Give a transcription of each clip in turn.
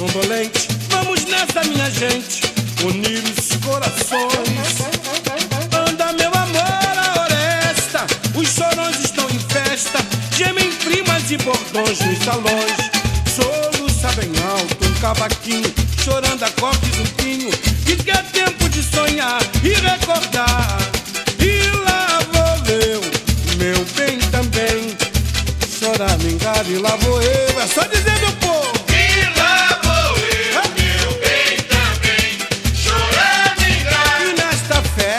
sondolente. Vamos nessa, minha gente, unir os corações. Anda, meu amor, a oresta, os chorões estão em festa, gemem primas e bordões nos salões. Soluça bem alto, um cavaquinho, chorando acordes um pinho, e que é tempo de sonhar e recordar. E lá vou eu, meu bem também, chorar, mingar e lá vou eu. É só dizer, meu povo. E lá vou eu, meu bem também, chorar, mingar. E nesta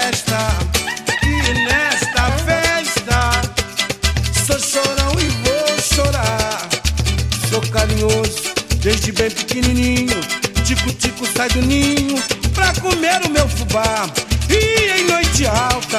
festa, sou chorão e vou chorar. Sou carinhoso desde bem pequenininho, tico-tico sai do ninho pra comer o meu fubá. E em noite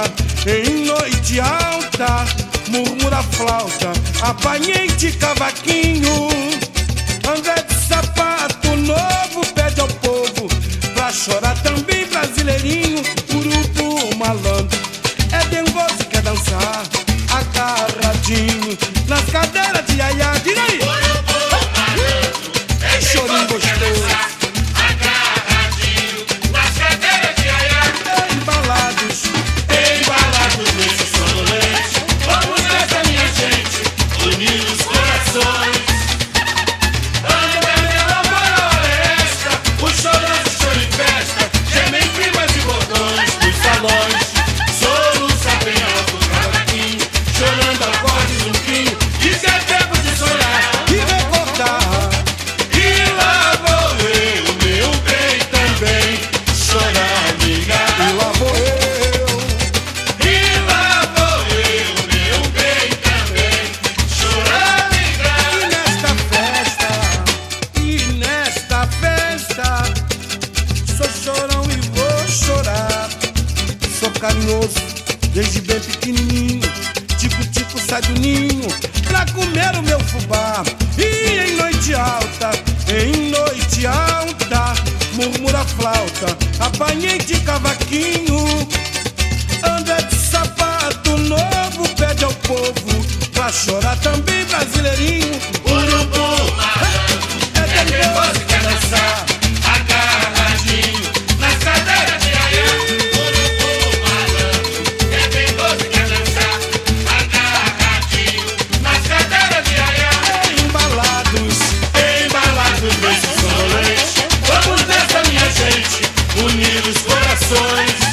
alta, murmura a flauta, apanhei de cavaquinho. André de sapato novo pede ao povo pra chorar também, brasileirinho. Urubu malandro é dengoso, quer dançar agarradinho nas cadeiras de aiá. Diga aí! Urubu malandro é chorinho dengoso, quer gostoso, dançar agarradinho nas cadeiras de aiá. embalados Nesse sonolente, vamos nessa, minha gente, unir os corações. Anda, meu amor, a oresta, os chorões estão em festa, gemem primas e bordões nos salões. Soluça bem alto, cavaquinho, chorando acordes um pinho, diz que é tempo de sonhar e recordar. e lá vou eu, meu bem também, chorar, ligar. E lá vou eu. E lá vou eu, meu bem também, chorar, ligar. E nesta festa, sou chorão e vou chorar. Sou carinhoso desde bem pequenininho, tico-tico sai do ninho pra comer o meu fubá. E em noite alta, murmura a flauta, apanhei de cavaquinho. André de sapato novo pede ao povo pra chorar também, brasileirinho. Urubu malandro É é dengoso, quer dançar agarradinho nas cadeiras de aiá. Urubu malandro é dengoso, quer dançar agarradinho nas cadeiras de aiá. Embalados Embalados nesse sonolente, vamos nessa, minha gente, unir os corações.